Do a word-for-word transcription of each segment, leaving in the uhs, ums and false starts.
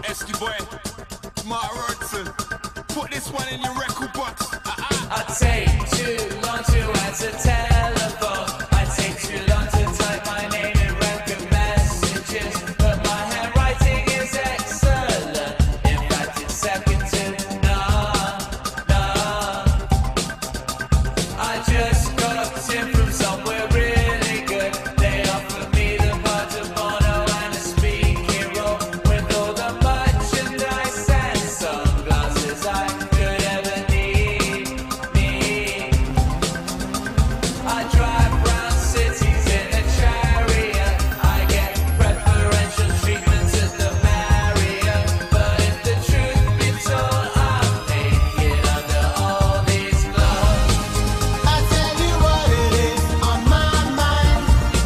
Esky boy, Mark Rodson. Put this one in your record box. Uh-uh. I take too long to answer telephone. I take too long to type my name in record messages. But my handwriting is excellent. In fact, it's second to none, none. I just got in from somewhere really good. They offered me the part of Bono and a speaking role with all the merchandise and sunglasses I could ever need, need. I drive round cities in a chariot. I get preferential treatment at the Marriott. But if the truth be told, I'm naked under all these clothes. I tell you what it is on my mind.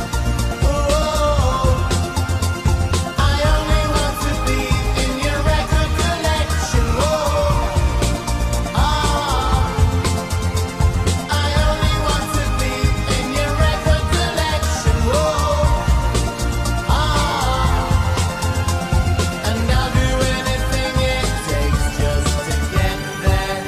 Oh, I only want to be in your record collection. Oh, ah, I only want to be in your record collection. Oh, ah, and I'll do anything it takes just to get there.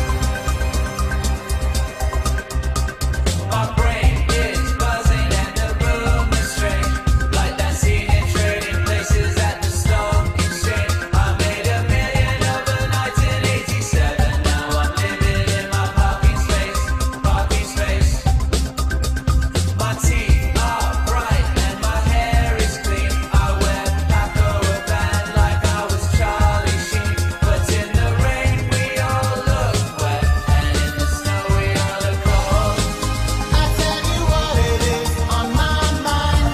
My brain is buzzing and the room is strange, like that scene in Trading Places at the stock exchange. I made a million overnight in eighty-seven. Now I'm living in my parking space, parking space. My teeth are bright and my hair is clean. I wear Paco Rabanne like I was Charlie Sheen. But in the rain we all look wet, and in the snow we all look cold. I tell you what it is on my mind.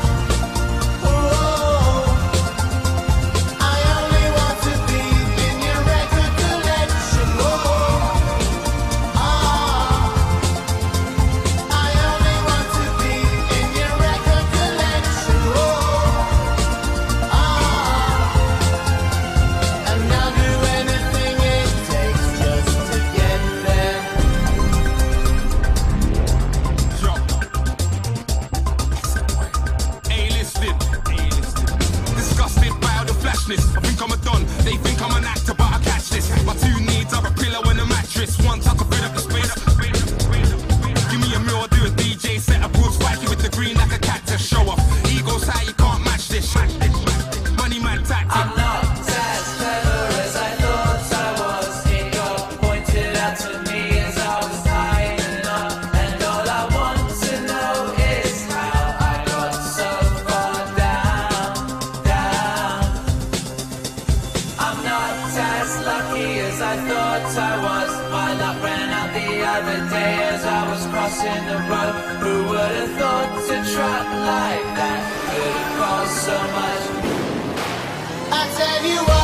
Oh, I only want to be in your record collection. Oh, ah, I only want to be in your record collection. Oh, ah, and I'll do anything it takes just to get there. Yo. A-listed. A-listed. Disgusted by all the flashness. I think I'm a don. They think I'm an actor, but I catch this. My two needs are a pillow and a mattress. One tuck, a bit up the space. Give me a meal, I'll do a D J set. A broad spiky with the green like a cactus. Show off. Ego's high, you can't match this. Money man tactic. I'm not as clever as I thought I was. It got pointed out to me as I was tying up. And all I want to know is how I got so far down, down. I'm not as lucky as I thought I was. My luck ran out the other day as I was crossing the road. Who would have thought to truck like that could have cost so much? I tell you what.